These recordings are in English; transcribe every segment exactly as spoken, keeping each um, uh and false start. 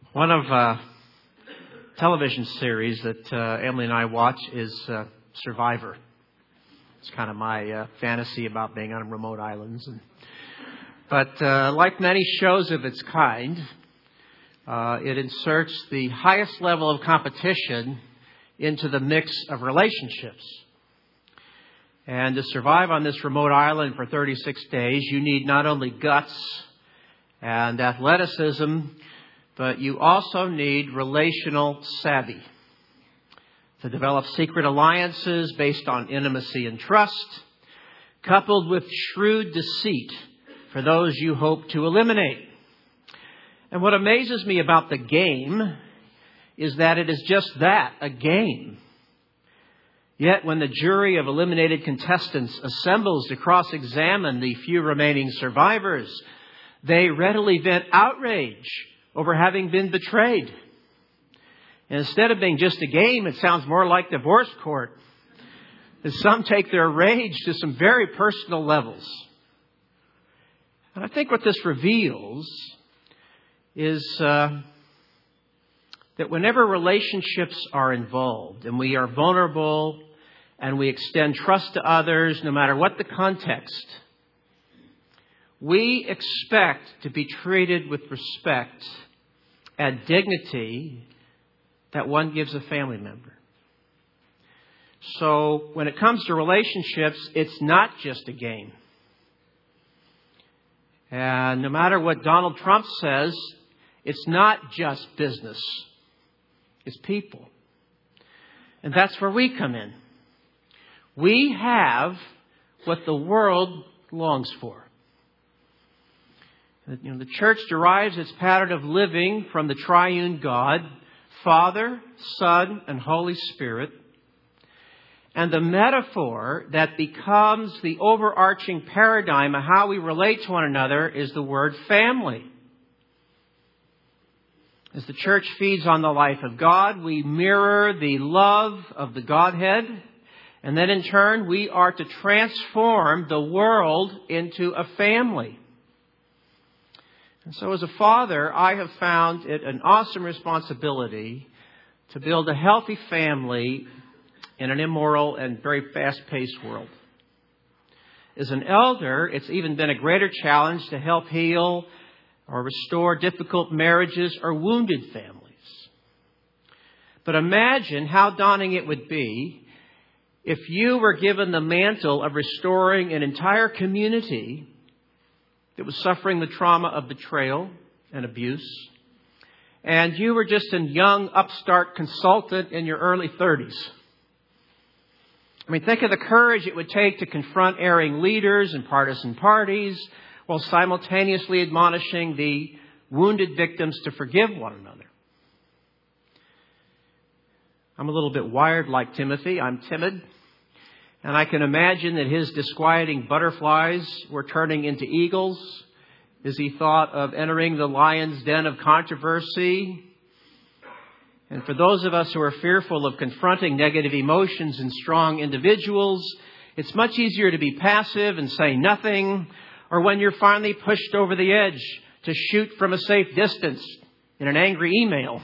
One of uh, television series that uh, Emily and I watch is uh, Survivor. It's kind of my uh, fantasy about being on remote islands. And, but uh, like many shows of its kind, uh, it inserts the highest level of competition into the mix of relationships. And to survive on this remote island for thirty-six days, you need not only guts and athleticism, but you also need relational savvy to develop secret alliances based on intimacy and trust, coupled with shrewd deceit for those you hope to eliminate. And what amazes me about the game is that it is just that, a game. Yet when the jury of eliminated contestants assembles to cross-examine the few remaining survivors, they readily vent outrage over having been betrayed. And instead of being just a game, it sounds more like divorce court, as some take their rage to some very personal levels. And I think what this reveals is uh, that whenever relationships are involved and we are vulnerable and we extend trust to others, no matter what the context, we expect to be treated with respect and dignity that one gives a family member. So when it comes to relationships, it's not just a game. And no matter what Donald Trump says, it's not just business. It's people. And that's where we come in. We have what the world longs for. You know, the church derives its pattern of living from the triune God, Father, Son, and Holy Spirit. And the metaphor that becomes the overarching paradigm of how we relate to one another is the word family. As the church feeds on the life of God, we mirror the love of the Godhead. And then in turn, we are to transform the world into a family. And so as a father, I have found it an awesome responsibility to build a healthy family in an immoral and very fast-paced world. As an elder, it's even been a greater challenge to help heal or restore difficult marriages or wounded families. But imagine how daunting it would be if you were given the mantle of restoring an entire community that was suffering the trauma of betrayal and abuse, and you were just a young upstart consultant in your early thirties. I mean, think of the courage it would take to confront erring leaders and partisan parties while simultaneously admonishing the wounded victims to forgive one another. I'm a little bit wired like Timothy. I'm timid. And I can imagine that his disquieting butterflies were turning into eagles as he thought of entering the lion's den of controversy. And for those of us who are fearful of confronting negative emotions in strong individuals, it's much easier to be passive and say nothing, or when you're finally pushed over the edge, to shoot from a safe distance in an angry email.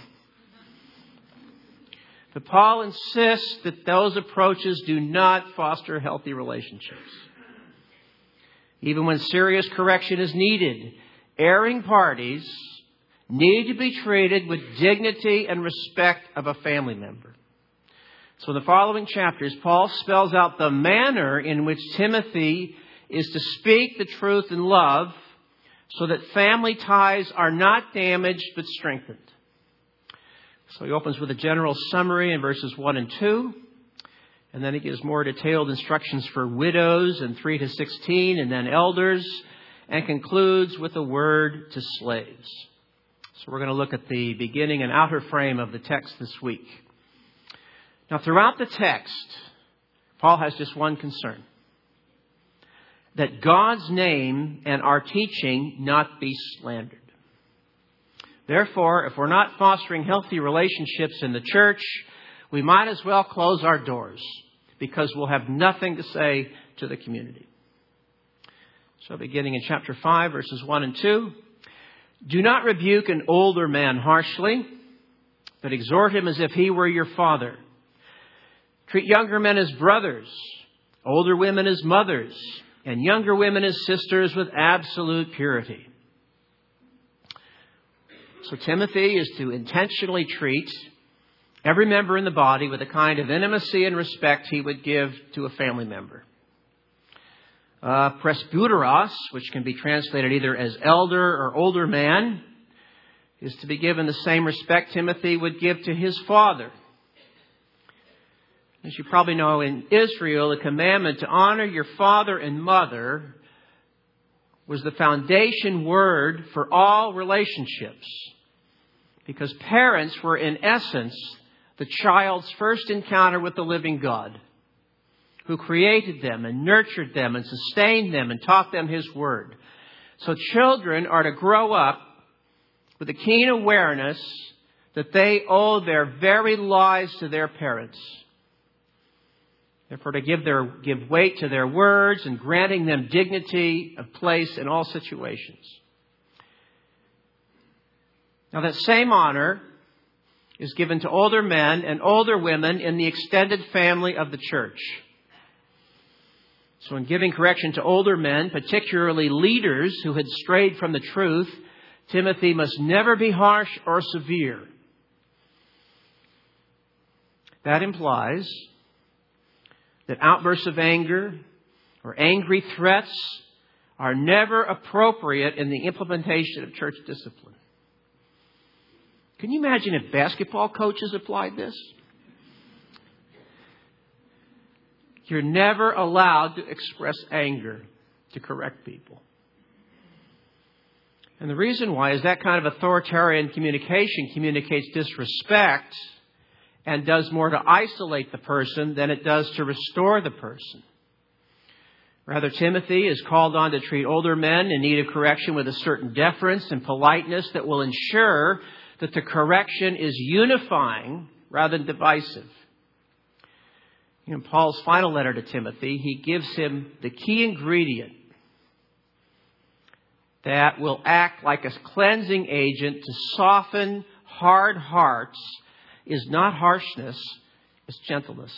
But Paul insists that those approaches do not foster healthy relationships. Even when serious correction is needed, erring parties need to be treated with dignity and respect of a family member. So in the following chapters, Paul spells out the manner in which Timothy is to speak the truth in love so that family ties are not damaged but strengthened. So he opens with a general summary in verses one and two. And then he gives more detailed instructions for widows in three to sixteen and then elders. And concludes with a word to slaves. So we're going to look at the beginning and outer frame of the text this week. Now throughout the text, Paul has just one concern. That God's name and our teaching not be slandered. Therefore, if we're not fostering healthy relationships in the church, we might as well close our doors because we'll have nothing to say to the community. So beginning in chapter five, verses one and two. Do not rebuke an older man harshly, but exhort him as if he were your father. Treat younger men as brothers, older women as mothers, and younger women as sisters with absolute purity. So Timothy is to intentionally treat every member in the body with the kind of intimacy and respect he would give to a family member. Uh, presbyteros, which can be translated either as elder or older man, is to be given the same respect Timothy would give to his father. As you probably know, in Israel, the commandment to honor your father and mother was the foundation word for all relationships, because parents were, in essence, the child's first encounter with the living God, who created them and nurtured them and sustained them and taught them His Word. So children are to grow up with a keen awareness that they owe their very lives to their parents. Therefore, to give their give weight to their words and granting them dignity of place in all situations. Now, that same honor is given to older men and older women in the extended family of the church. So in giving correction to older men, particularly leaders who had strayed from the truth, Timothy must never be harsh or severe. That implies that outbursts of anger or angry threats are never appropriate in the implementation of church discipline. Can you imagine if basketball coaches applied this? You're never allowed to express anger to correct people. And the reason why is that kind of authoritarian communication communicates disrespect and does more to isolate the person than it does to restore the person. Rather, Timothy is called on to treat older men in need of correction with a certain deference and politeness that will ensure that the correction is unifying rather than divisive. In Paul's final letter to Timothy, he gives him the key ingredient that will act like a cleansing agent to soften hard hearts. Is not harshness, it's gentleness.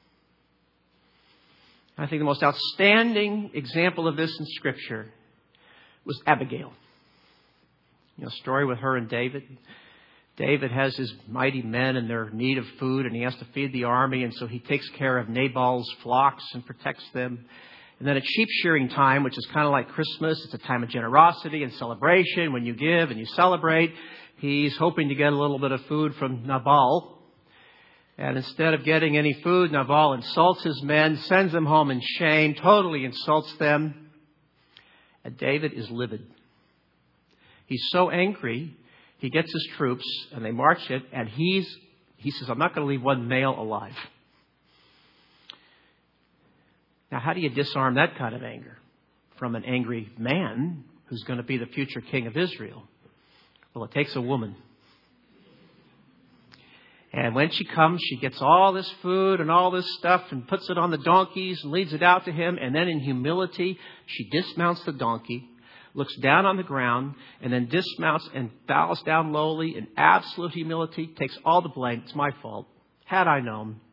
I think the most outstanding example of this in Scripture was Abigail. You know, story with her and David. David has his mighty men and their need of food, and he has to feed the army, and so he takes care of Nabal's flocks and protects them. And then at sheep shearing time, which is kind of like Christmas, it's a time of generosity and celebration. When you give and you celebrate, he's hoping to get a little bit of food from Nabal. And instead of getting any food, Nabal insults his men, sends them home in shame, totally insults them. And David is livid. He's so angry, he gets his troops and they march it, and he's he says, I'm not going to leave one male alive. Now, how do you disarm that kind of anger from an angry man who's going to be the future king of Israel? Well, it takes a woman. And when she comes, she gets all this food and all this stuff and puts it on the donkeys and leads it out to him. And then in humility, she dismounts the donkey, looks down on the ground, and then dismounts and bows down lowly in absolute humility, takes all the blame. It's my fault. Had I known.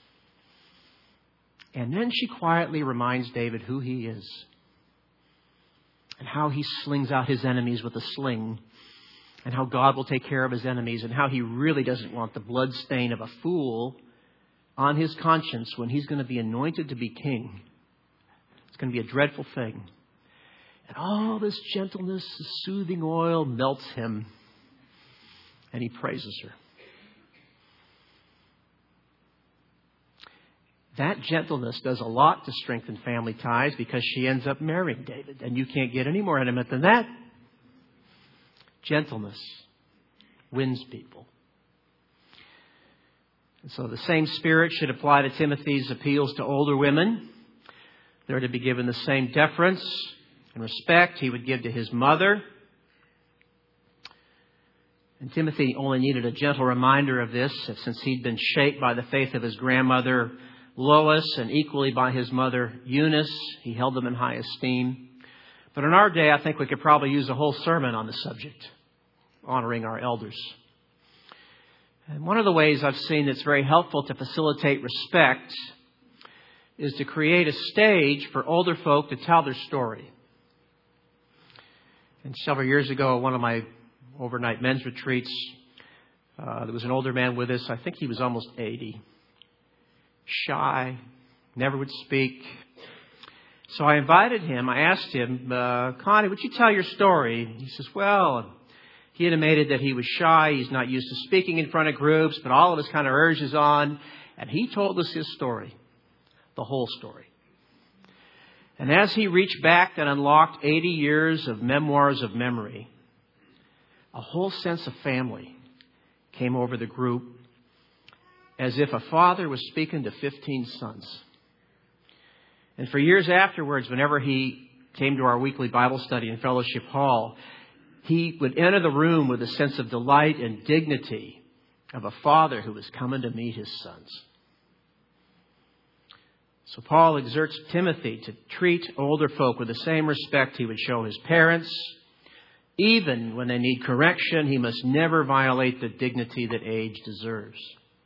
And then she quietly reminds David who he is and how he slings out his enemies with a sling, and how God will take care of his enemies, and how he really doesn't want the blood stain of a fool on his conscience when he's going to be anointed to be king. It's going to be a dreadful thing. And all this gentleness, this soothing oil melts him, and he praises her. That gentleness does a lot to strengthen family ties, because she ends up marrying David. And you can't get any more intimate than that. Gentleness wins people. And so the same spirit should apply to Timothy's appeals to older women. They're to be given the same deference and respect he would give to his mother. And Timothy only needed a gentle reminder of this, since he'd been shaped by the faith of his grandmother Lois and equally by his mother Eunice. He held them in high esteem. But in our day, I think we could probably use a whole sermon on the subject. honoring our elders. And one of the ways I've seen that's very helpful to facilitate respect is to create a stage for older folk to tell their story. And several years ago, one of my overnight men's retreats, uh, there was an older man with us. I think he was almost eighty. Shy, never would speak. So I invited him. I asked him, uh, Connie, would you tell your story? He says, well, he intimated that he was shy. He's not used to speaking in front of groups, but all of us kind of urges on. And he told us his story, the whole story. And as he reached back and unlocked eighty years of memoirs of memory, a whole sense of family came over the group, as if a father was speaking to fifteen sons. And for years afterwards, whenever he came to our weekly Bible study in Fellowship Hall, he would enter the room with a sense of delight and dignity of a father who was coming to meet his sons. So Paul exerts Timothy to treat older folk with the same respect he would show his parents. Even when they need correction, he must never violate the dignity that age deserves.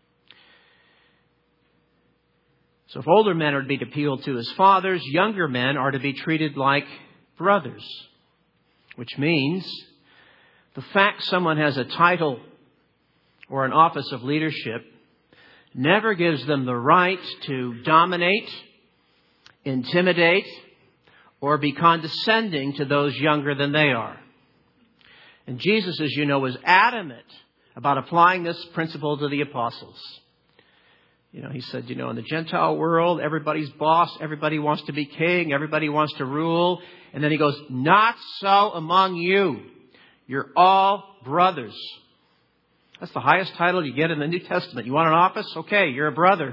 So if older men are to be appealed to as fathers, younger men are to be treated like brothers. Which means the fact someone has a title or an office of leadership never gives them the right to dominate, intimidate, or be condescending to those younger than they are. And Jesus, as you know, was adamant about applying this principle to the apostles. You know, he said, you know, in the Gentile world, everybody's boss, everybody wants to be king, everybody wants to rule. And then he goes, not so among you. You're all brothers. That's the highest title you get in the New Testament. You want an office? Okay, you're a brother.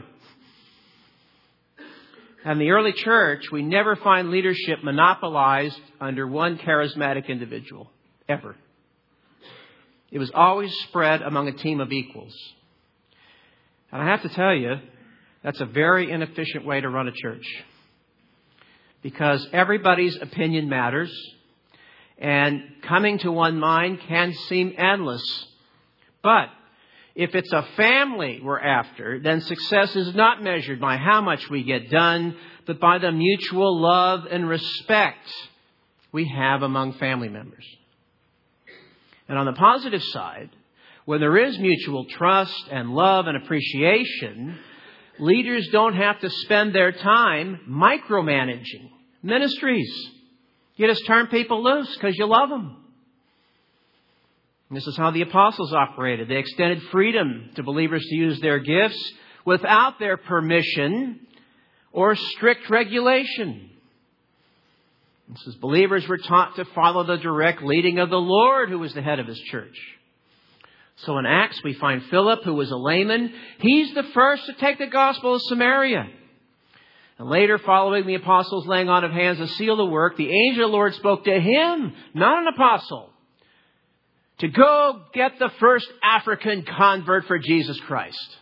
And the early church, we never find leadership monopolized under one charismatic individual, ever. It was always spread among a team of equals. And I have to tell you, that's a very inefficient way to run a church. Because everybody's opinion matters. And coming to one mind can seem endless. But if it's a family we're after, then success is not measured by how much we get done, but by the mutual love and respect we have among family members. And on the positive side, when there is mutual trust and love and appreciation, leaders don't have to spend their time micromanaging ministries. You just turn people loose because you love them. And this is how the apostles operated. They extended freedom to believers to use their gifts without their permission or strict regulation. It says believers were taught to follow the direct leading of the Lord, who was the head of his church. So in Acts, we find Philip, who was a layman. He's the first to take the gospel of Samaria. And later, following the apostles' laying on of hands to seal the work, the angel of the Lord spoke to him, not an apostle, to go get the first African convert for Jesus Christ.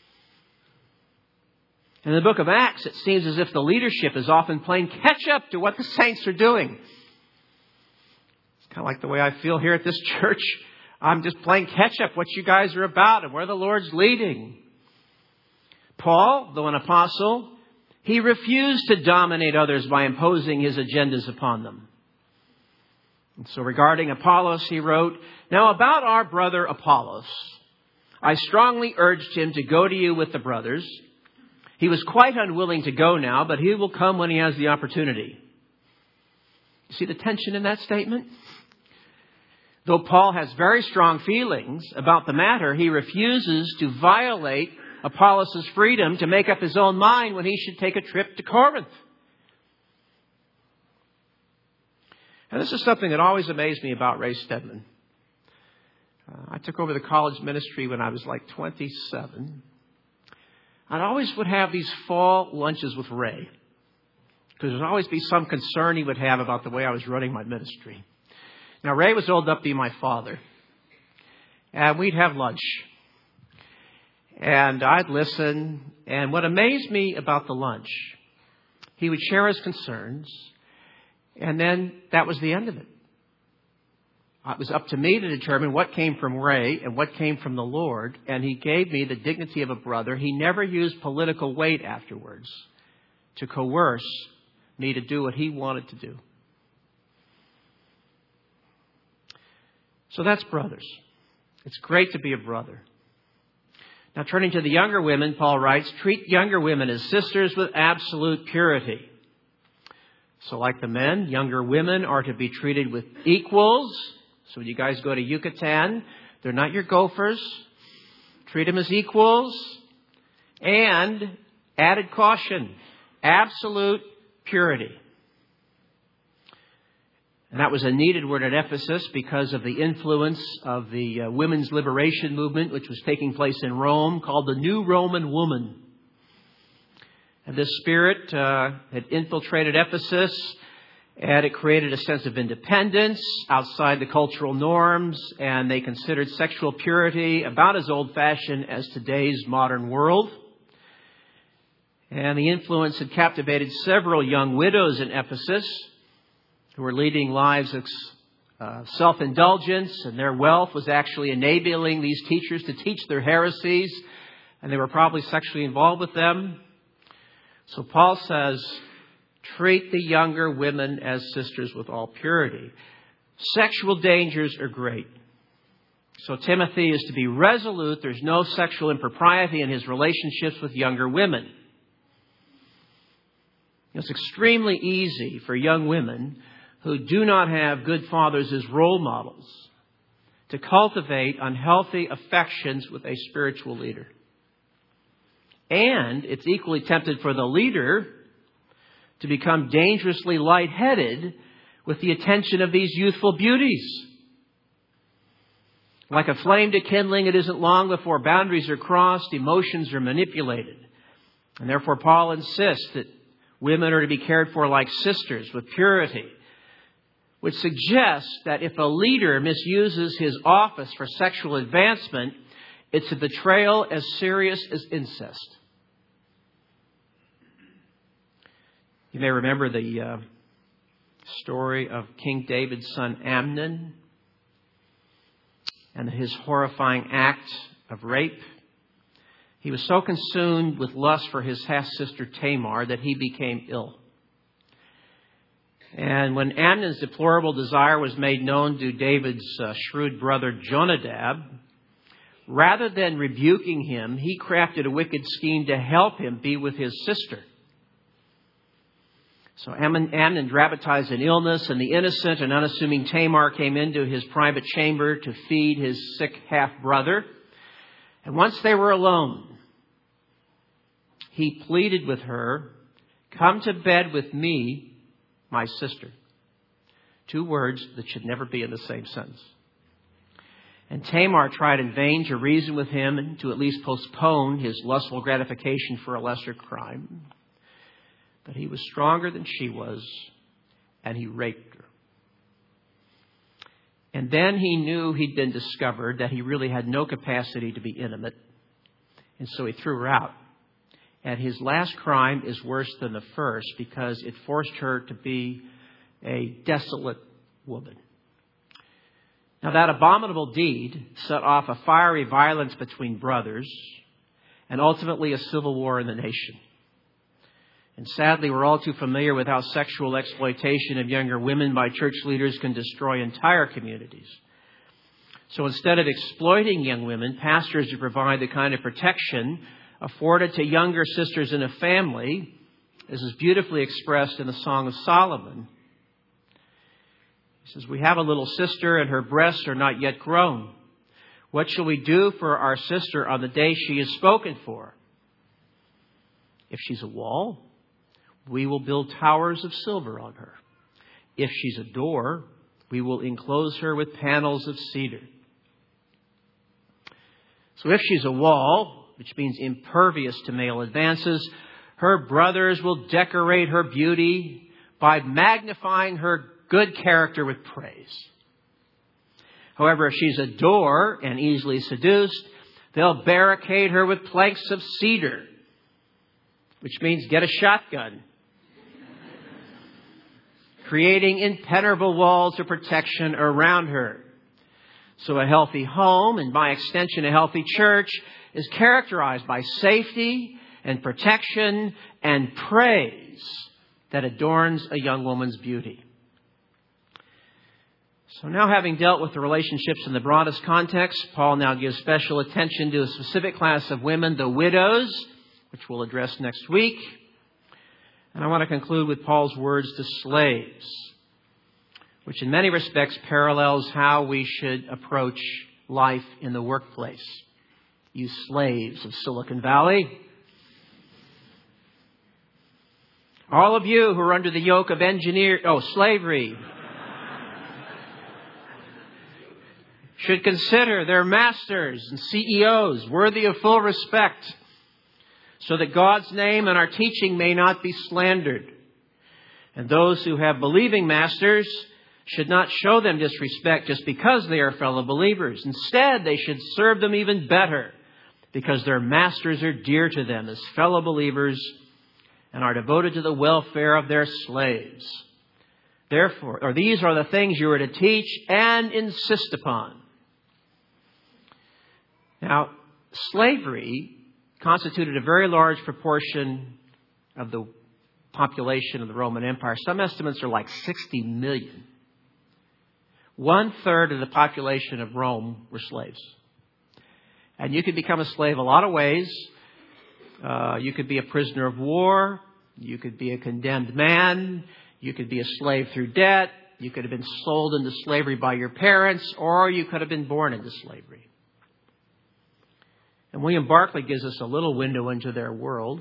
In the book of Acts, it seems as if the leadership is often playing catch-up to what the saints are doing. It's kind of like the way I feel here at this church. I'm just playing catch-up what you guys are about and where the Lord's leading. Paul, though an apostle, he refused to dominate others by imposing his agendas upon them. And so regarding Apollos, he wrote, "Now about our brother Apollos, I strongly urged him to go to you with the brothers. He was quite unwilling to go now, but he will come when he has the opportunity." You see the tension in that statement? Though Paul has very strong feelings about the matter, he refuses to violate Apollos' freedom to make up his own mind when he should take a trip to Corinth. And this is something that always amazed me about Ray Stedman. Uh, I took over the college ministry when I was like twenty-seven. I always would have these fall lunches with Ray, because there'd always be some concern he would have about the way I was running my ministry. Now, Ray was old enough to be my father, and we'd have lunch. And I'd listen, and what amazed me about the lunch, he would share his concerns, and then that was the end of it. It was up to me to determine what came from Ray and what came from the Lord, and He gave me the dignity of a brother. He never used political weight afterwards to coerce me to do what He wanted to do. So that's brothers. It's great to be a brother. Now, turning to the younger women, Paul writes, treat younger women as sisters with absolute purity. So like the men, younger women are to be treated with equals. So when you guys go to Yucatan, they're not your gophers. Treat them as equals. And added caution, absolute purity. And that was a needed word at Ephesus because of the influence of the uh, women's liberation movement, which was taking place in Rome, called the New Roman Woman. And this spirit uh, had infiltrated Ephesus, and it created a sense of independence outside the cultural norms, and they considered sexual purity about as old-fashioned as today's modern world. And the influence had captivated several young widows in Ephesus who were leading lives of uh, self-indulgence, and their wealth was actually enabling these teachers to teach their heresies, and they were probably sexually involved with them. So Paul says, treat the younger women as sisters with all purity. Sexual dangers are great. So Timothy is to be resolute. There's no sexual impropriety in his relationships with younger women. It's extremely easy for young women who do not have good fathers as role models to cultivate unhealthy affections with a spiritual leader. And it's equally tempted for the leader to become dangerously lightheaded with the attention of these youthful beauties. Like a flame to kindling, it isn't long before boundaries are crossed, emotions are manipulated. And therefore Paul insists that women are to be cared for like sisters with purity, which suggests that if a leader misuses his office for sexual advancement, it's a betrayal as serious as incest. You may remember the uh, story of King David's son Amnon and his horrifying act of rape. He was so consumed with lust for his half-sister Tamar that he became ill. And when Amnon's deplorable desire was made known to David's uh, shrewd brother Jonadab, rather than rebuking him, he crafted a wicked scheme to help him be with his sister. So Amnon, Amnon dramatized an illness, and the innocent and unassuming Tamar came into his private chamber to feed his sick half-brother. And once they were alone, he pleaded with her, "Come to bed with me, my sister." Two words that should never be in the same sentence. And Tamar tried in vain to reason with him and to at least postpone his lustful gratification for a lesser crime. But he was stronger than she was, and he raped her. And then he knew he'd been discovered, that he really had no capacity to be intimate. And so he threw her out. And his last crime is worse than the first because it forced her to be a desolate woman. Now, that abominable deed set off a fiery violence between brothers and ultimately a civil war in the nation. And sadly, we're all too familiar with how sexual exploitation of younger women by church leaders can destroy entire communities. So instead of exploiting young women, pastors are provide the kind of protection afforded to younger sisters in a family, as is beautifully expressed in the Song of Solomon. He says, "We have a little sister, and her breasts are not yet grown. What shall we do for our sister on the day she is spoken for? If she's a wall, we will build towers of silver on her. If she's a door, we will enclose her with panels of cedar." So if she's a wall, which means impervious to male advances, her brothers will decorate her beauty by magnifying her good character with praise. However, if she's a door and easily seduced, they'll barricade her with planks of cedar, which means get a shotgun, creating impenetrable walls of protection around her. So a healthy home, and by extension a healthy church, is characterized by safety and protection and praise that adorns a young woman's beauty. So now, having dealt with the relationships in the broadest context, Paul now gives special attention to a specific class of women, the widows, which we'll address next week. And I want to conclude with Paul's words to slaves, which in many respects parallels how we should approach life in the workplace. You slaves of Silicon Valley, all of you who are under the yoke of engineer, oh, slavery, should consider their masters and C E Os worthy of full respect, so that God's name and our teaching may not be slandered. And those who have believing masters should not show them disrespect just because they are fellow believers. Instead, they should serve them even better, because their masters are dear to them as fellow believers and are devoted to the welfare of their slaves. Therefore, or these are the things you are to teach and insist upon. Now, slavery constituted a very large proportion of the population of the Roman Empire. Some estimates are like sixty million. One third of the population of Rome were slaves. And you could become a slave a lot of ways. Uh, you could be a prisoner of war. You could be a condemned man. You could be a slave through debt. You could have been sold into slavery by your parents, or you could have been born into slavery. And William Barclay gives us a little window into their world.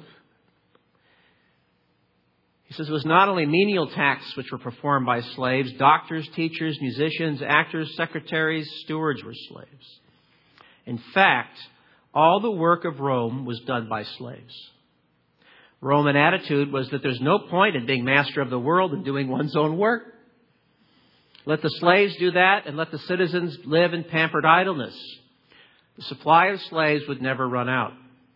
He says it was not only menial tasks which were performed by slaves. Doctors, teachers, musicians, actors, secretaries, stewards were slaves. In fact, all the work of Rome was done by slaves. Roman attitude was that there's no point in being master of the world and doing one's own work. Let the slaves do that, and let the citizens live in pampered idleness. The supply of slaves would never run out.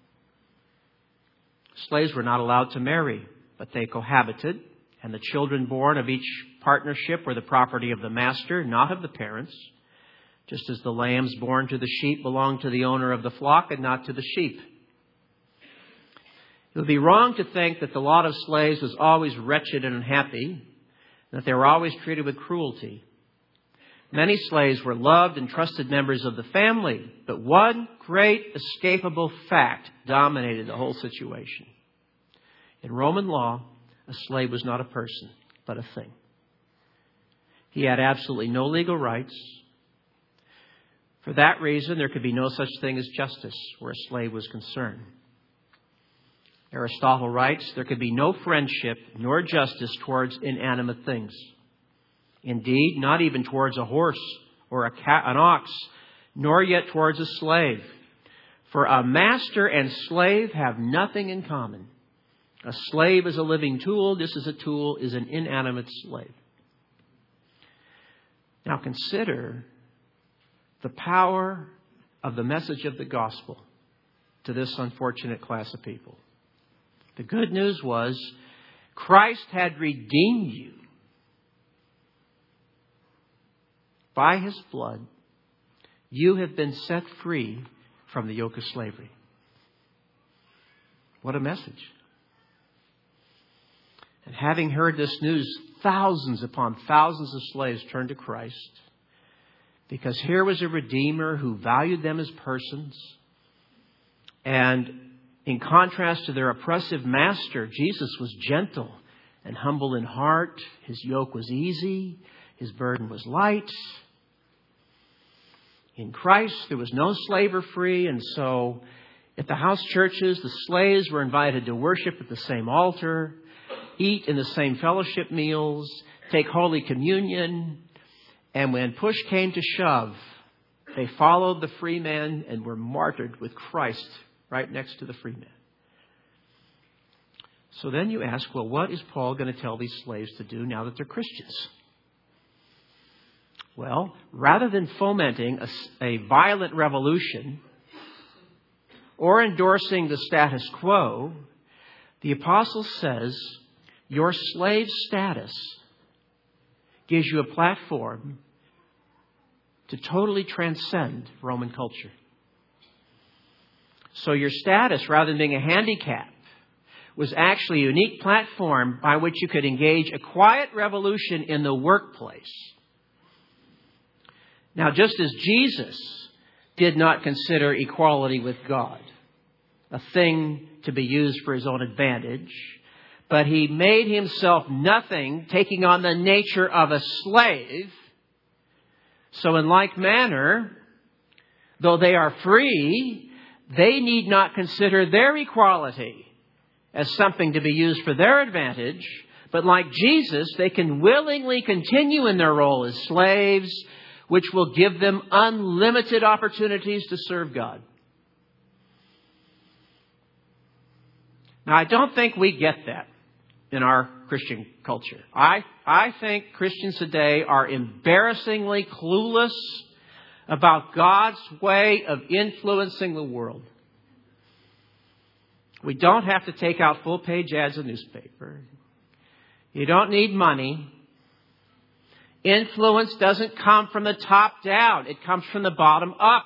Slaves were not allowed to marry, but they cohabited, and the children born of each partnership were the property of the master, not of the parents, just as the lambs born to the sheep belonged to the owner of the flock and not to the sheep. It would be wrong to think that the lot of slaves was always wretched and unhappy, and that they were always treated with cruelty. Many slaves were loved and trusted members of the family, but one great escapable fact dominated the whole situation. In Roman law, a slave was not a person, but a thing. He had absolutely no legal rights. For that reason, there could be no such thing as justice where a slave was concerned. Aristotle writes, there could be no friendship nor justice towards inanimate things. Indeed, not even towards a horse or a cat, an ox, nor yet towards a slave. For a master and slave have nothing in common. A slave is a living tool, just as a tool is an inanimate slave. Now consider the power of the message of the gospel to this unfortunate class of people. The good news was Christ had redeemed you. By His blood, you have been set free from the yoke of slavery. What a message. And having heard this news, thousands upon thousands of slaves turned to Christ, because here was a Redeemer who valued them as persons. And in contrast to their oppressive master, Jesus was gentle and humble in heart. His yoke was easy. His burden was light. In Christ, there was no slave or free. And so at the house churches, the slaves were invited to worship at the same altar, eat in the same fellowship meals, take Holy Communion. And when push came to shove, they followed the free man and were martyred with Christ right next to the free man. So then you ask, well, what is Paul going to tell these slaves to do now that they're Christians? Well, rather than fomenting a, a violent revolution or endorsing the status quo, the apostle says your slave status gives you a platform to totally transcend Roman culture. So your status, rather than being a handicap, was actually a unique platform by which you could engage a quiet revolution in the workplace. Now, just as Jesus did not consider equality with God a thing to be used for his own advantage, but he made himself nothing, taking on the nature of a slave. So in like manner, though they are free, they need not consider their equality as something to be used for their advantage, but like Jesus, they can willingly continue in their role as slaves, which will give them unlimited opportunities to serve God. Now, I don't think we get that in our Christian culture. I, I think Christians today are embarrassingly clueless about God's way of influencing the world. We don't have to take out full-page ads in newspaper. You don't need money. Influence doesn't come from the top down. It comes from the bottom up.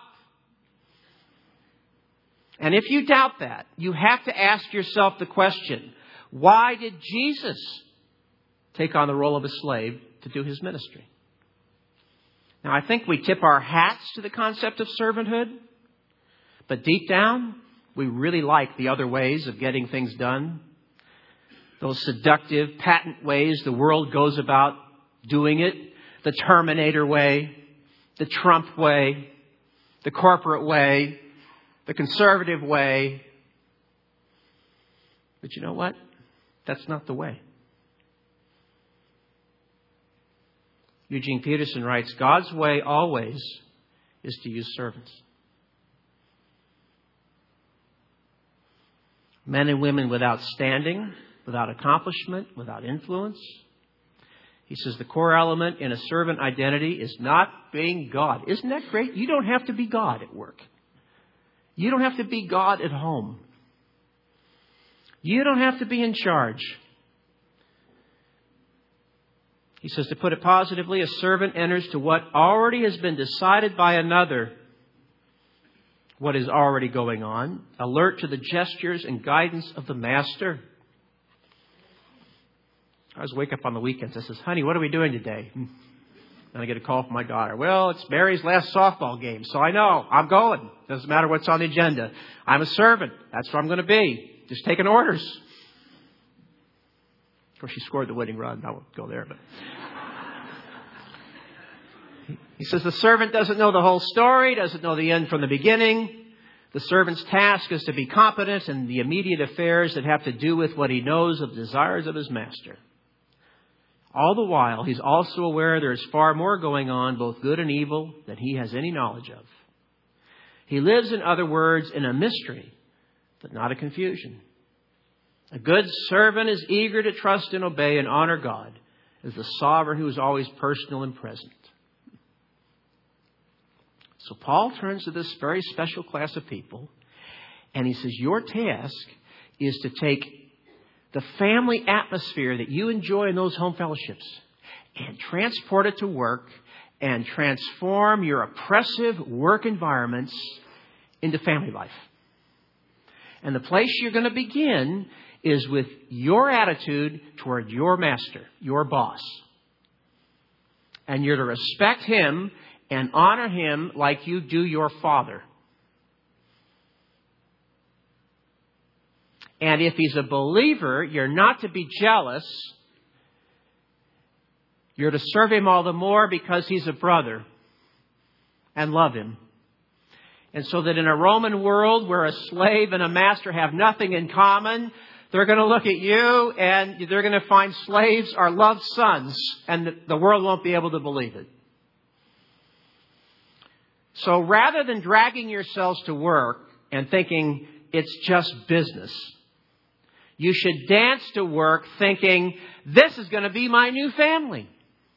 And if you doubt that, you have to ask yourself the question, why did Jesus take on the role of a slave to do his ministry? Now, I think we tip our hats to the concept of servanthood, but deep down, we really like the other ways of getting things done. Those seductive, patent ways the world goes about doing it. The Terminator way, the Trump way, the corporate way, the conservative way. But you know what? That's not the way. Eugene Peterson writes, God's way always is to use servants. Men and women without standing, without accomplishment, without influence. He says the core element in a servant identity is not being God. Isn't that great? You don't have to be God at work. You don't have to be God at home. You don't have to be in charge. He says, to put it positively, a servant enters to what already has been decided by another, what is already going on, alert to the gestures and guidance of the master. I always wake up on the weekends. I says, honey, what are we doing today? And I get a call from my daughter. Well, it's Mary's last softball game, so I know. I'm going. Doesn't matter what's on the agenda. I'm a servant. That's what I'm going to be. Just taking orders. Of course, she scored the winning run. I won't go there, but he says the servant doesn't know the whole story, doesn't know the end from the beginning. The servant's task is to be competent in the immediate affairs that have to do with what he knows of the desires of his master. All the while, he's also aware there is far more going on, both good and evil, than he has any knowledge of. He lives, in other words, in a mystery, but not a confusion. A good servant is eager to trust and obey and honor God as the sovereign who is always personal and present. So Paul turns to this very special class of people, and he says, your task is to take the family atmosphere that you enjoy in those home fellowships and transport it to work and transform your oppressive work environments into family life. And the place you're going to begin is with your attitude toward your master, your boss. And you're to respect him and honor him like you do your father. And if he's a believer, you're not to be jealous. You're to serve him all the more because he's a brother and love him. And so that in a Roman world where a slave and a master have nothing in common, they're going to look at you and they're going to find slaves are loved sons, and the world won't be able to believe it. So rather than dragging yourselves to work and thinking it's just business, you should dance to work thinking, this is going to be my new family.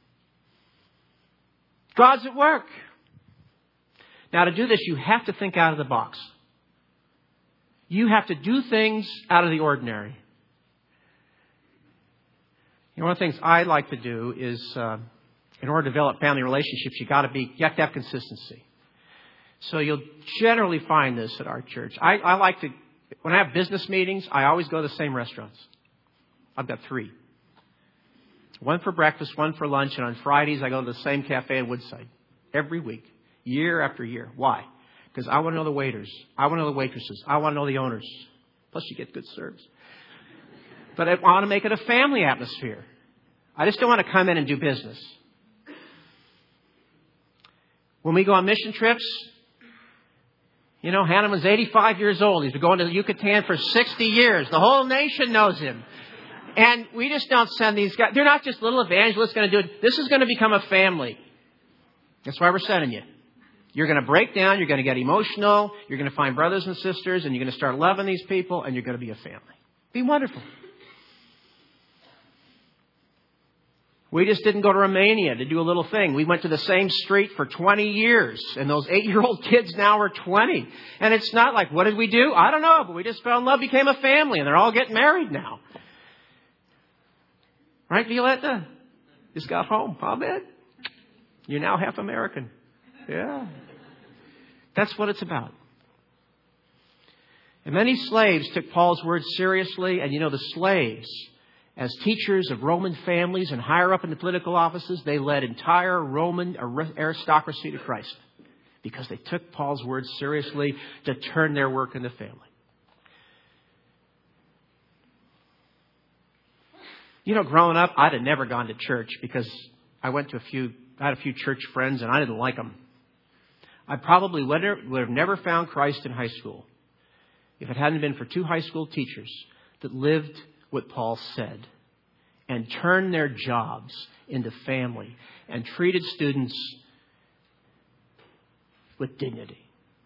God's at work. Now, to do this, you have to think out of the box. You have to do things out of the ordinary. You know, one of the things I like to do is uh, In order to develop family relationships, you got to be, you have to have consistency. So you'll generally find this at our church. I, I like to, when I have business meetings, I always go to the same restaurants. I've got three. One for breakfast, one for lunch, and on Fridays I go to the same cafe in Woodside. Every week. Year after year. Why? Because I want to know the waiters. I want to know the waitresses. I want to know the owners. Plus you get good service. But I want to make it a family atmosphere. I just don't want to come in and do business. When we go on mission trips, you know, Hanneman's eighty-five years old. He's been going to Yucatan for sixty years. The whole nation knows him. And we just don't send these guys. They're not just little evangelists going to do it. This is going to become a family. That's why we're sending you. You're going to break down. You're going to get emotional. You're going to find brothers and sisters. And you're going to start loving these people. And you're going to be a family. Be wonderful. We just didn't go to Romania to do a little thing. We went to the same street for twenty years. And those eight-year-old kids now are twenty. And it's not like, what did we do? I don't know. But we just fell in love, became a family. And they're all getting married now. Right, Violetta? Just got home. Amen. You're now half American. Yeah. That's what it's about. And many slaves took Paul's words seriously. And you know, the slaves, as teachers of Roman families and higher up in the political offices, they led entire Roman aristocracy to Christ because they took Paul's words seriously to turn their work into family. You know, growing up, I'd have never gone to church because I went to a few, I had a few church friends and I didn't like them. I probably would have never found Christ in high school if it hadn't been for two high school teachers that lived what Paul said and turned their jobs into family and treated students with dignity.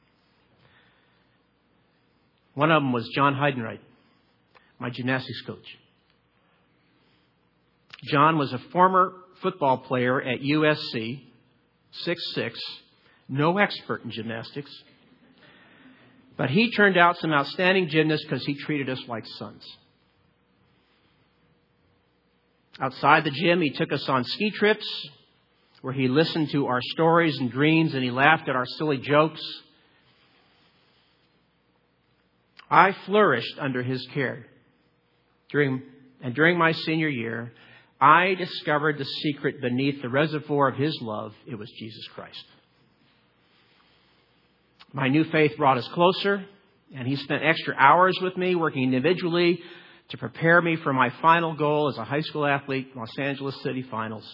One of them was John Heidenreich, my gymnastics coach. John was a former football player at U S C, six foot six, no expert in gymnastics. But he turned out some outstanding gymnasts because he treated us like sons. Outside the gym, he took us on ski trips where he listened to our stories and dreams and he laughed at our silly jokes. I flourished under his care. During, and during my senior year, I discovered the secret beneath the reservoir of his love. It was Jesus Christ. My new faith brought us closer, and he spent extra hours with me, working individually to prepare me for my final goal as a high school athlete, Los Angeles City Finals.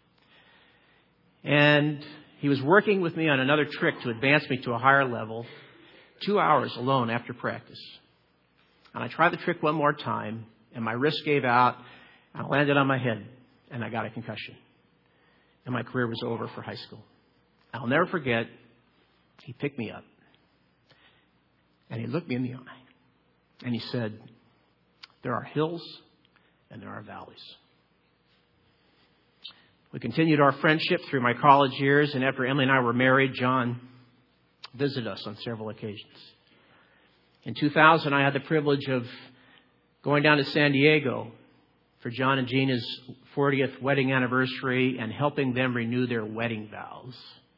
And he was working with me on another trick to advance me to a higher level, two hours alone after practice. And I tried the trick one more time, and my wrist gave out, and I landed on my head, and I got a concussion. And my career was over for high school. I'll never forget, he picked me up. And he looked me in the eye. And he said, there are hills and there are valleys. We continued our friendship through my college years. And after Emily and I were married, John visited us on several occasions. In two thousand, I had the privilege of going down to San Diego for John and Gina's fortieth wedding anniversary and helping them renew their wedding vows.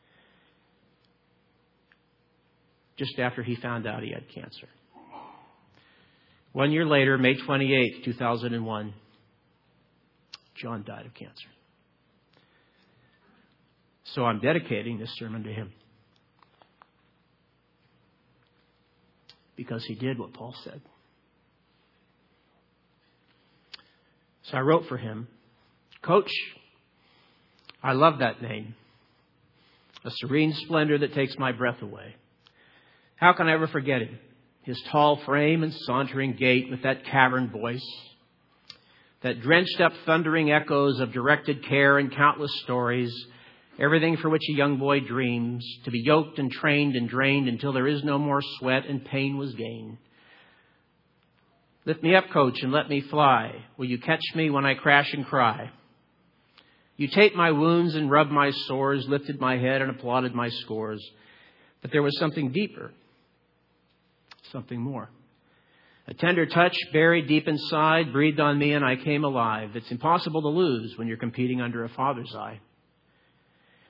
Just after he found out he had cancer. One year later, May twenty-eighth, two thousand one, John died of cancer. So I'm dedicating this sermon to him. Because he did what Paul said. So I wrote for him, Coach, I love that name. A serene splendor that takes my breath away. How can I ever forget him? His tall frame and sauntering gait with that cavern voice. That drenched up thundering echoes of directed care and countless stories. Everything for which a young boy dreams. To be yoked and trained and drained until there is no more sweat and pain was gained. Lift me up, Coach, and let me fly. Will you catch me when I crash and cry? You taped my wounds and rubbed my sores, lifted my head and applauded my scores. But there was something deeper. Something more. A tender touch buried deep inside, breathed on me and I came alive. It's impossible to lose when you're competing under a father's eye.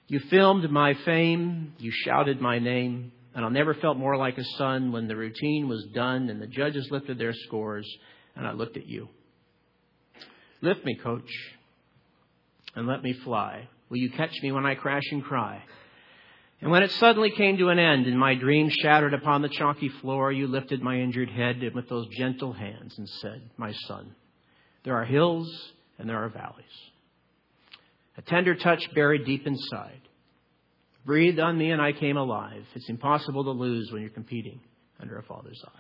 You filmed my fame, you shouted my name, and I never felt more like a son when the routine was done and the judges lifted their scores and I looked at you. Lift me, Coach, and let me fly. Will you catch me when I crash and cry? And when it suddenly came to an end and my dream shattered upon the chalky floor, you lifted my injured head with those gentle hands and said, my son, there are hills and there are valleys. A tender touch buried deep inside. Breathed on me and I came alive. It's impossible to lose when you're competing under a father's eye.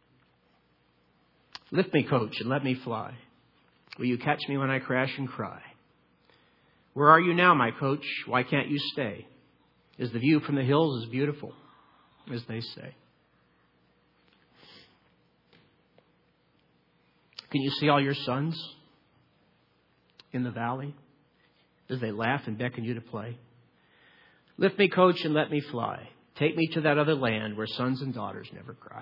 Lift me, Coach, and let me fly. Will you catch me when I crash and cry? Where are you now, my coach? Why can't you stay? Is the view from the hills as beautiful as they say? Can you see all your sons in the valley as they laugh and beckon you to play? Lift me, Coach, and let me fly. Take me to that other land where sons and daughters never cry.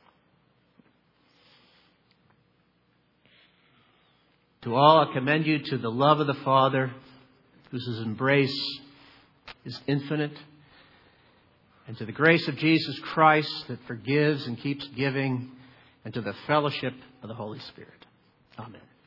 To all, I commend you to the love of the Father, whose embrace is infinite, and to the grace of Jesus Christ that forgives and keeps giving, and to the fellowship of the Holy Spirit. Amen.